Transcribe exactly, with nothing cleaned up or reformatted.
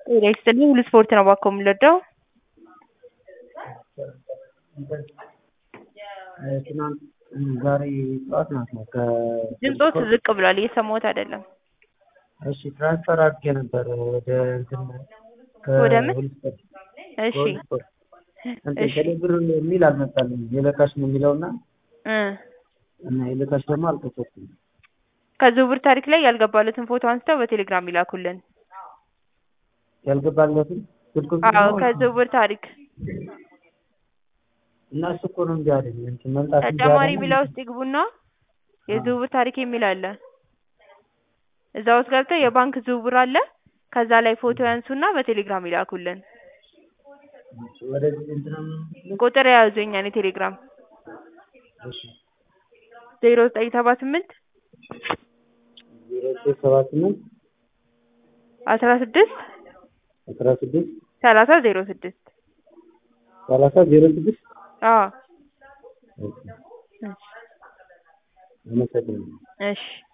ጤና ይስጥልኝ ሁሉ ስፖርት ነው እባክዎ የምንወደው? ትናንት ዛሬ ጠዋት ናት ነው ከ ድምጾት ዝቅ ብሏል እየሰማሁት አይደለም። እሺ ትራንስፈር አድርጌ ነበር ወደ እንትን ወደ ምን? ከሁሉ ስፖርት እሺ ከሁሉ ስፖርት እንትን እሺ ቴሌብር የሚል አልመጣልኝም የለካሽ ነው የሚለውና እ እና የለካሽ ደግሞ አልከፈትኩም። ከዝውውር ታሪክ ላይ ያልገባለትን ፎቶ አንስተው በቴሌግራም ይላኩልን። ያልገባለትን ስልክ ቁጥር አዎ ነው ከዝውውር ታሪክ እና እሱ እኮ ነው እንዲህ አይደል እንትን መምጣት እንዲህ ተጨማሪ አይደል የሚለው ውስጥ ይግቡና የዝውውር ታሪክ የሚል አለ። እዛ ውስጥ ገብተው የባንክ ዝውውር አለ። ከዛ ላይ ፎቶ ያንሱና በቴሌግራም ይላኩልን። ወደዚህ እንትን ነው ቁጥር ያዙ የኛን የቴሌግራም እሺ ዜሮ ዘጠኝ ሰባ ስምንት ዜሮ ዘጠኝ ሰባ ስምንት አስራ ስድስት አስራ ስድስት ሰላሳ ዜሮ ስድስት ሰላሳ ዜሮ ስድስት አዎ እሺ አመሰግናለሁ። እሺ